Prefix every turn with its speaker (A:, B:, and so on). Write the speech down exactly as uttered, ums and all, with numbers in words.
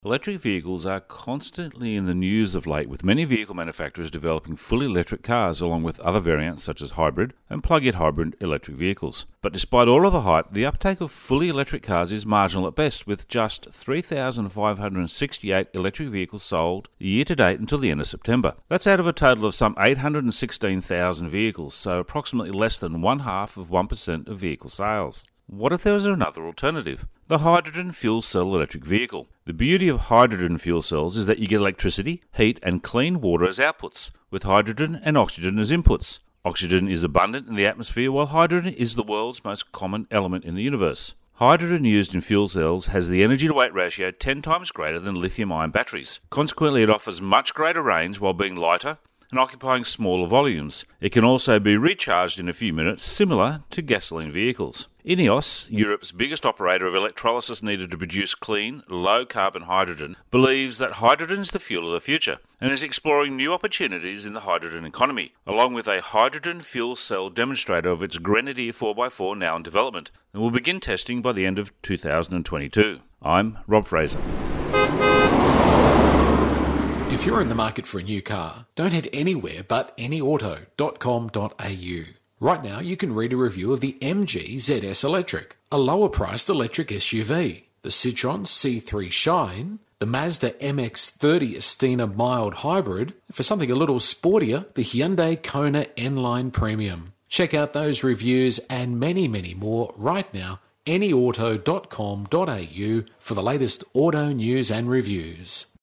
A: Electric vehicles are constantly in the news of late, with many vehicle manufacturers developing fully electric cars along with other variants such as hybrid and plug-in hybrid electric vehicles. But despite all of the hype, the uptake of fully electric cars is marginal at best, with just three thousand five hundred sixty-eight electric vehicles sold year to date until the end of September. That's out of a total of some eight hundred sixteen thousand vehicles, so approximately less than one half of one percent of vehicle sales. What if there was another alternative? The hydrogen fuel cell electric vehicle. The beauty of hydrogen fuel cells is that you get electricity, heat and clean water as outputs, with hydrogen and oxygen as inputs. Oxygen is abundant in the atmosphere, while hydrogen is the world's most common element in the universe. Hydrogen used in fuel cells has the energy-to-weight ratio ten times greater than lithium-ion batteries. Consequently, it offers much greater range while being lighter and occupying smaller volumes. It can also be recharged in a few minutes, similar to gasoline vehicles. INEOS, Europe's biggest operator of electrolysis needed to produce clean, low-carbon hydrogen, believes that hydrogen is the fuel of the future and is exploring new opportunities in the hydrogen economy, along with a hydrogen fuel cell demonstrator of its Grenadier four by four now in development, and will begin testing by the end of two thousand twenty-two. I'm Rob Fraser.
B: If you're in the market for a new car, don't head anywhere but any auto dot com dot a u. Right now, you can read a review of the M G Z S Electric, a lower-priced electric S U V, the Citroën C three Shine, the Mazda M X thirty Estina Mild Hybrid, and for something a little sportier, the Hyundai Kona N-Line Premium. Check out those reviews and many, many more right now, any auto dot com dot a u, for the latest auto news and reviews.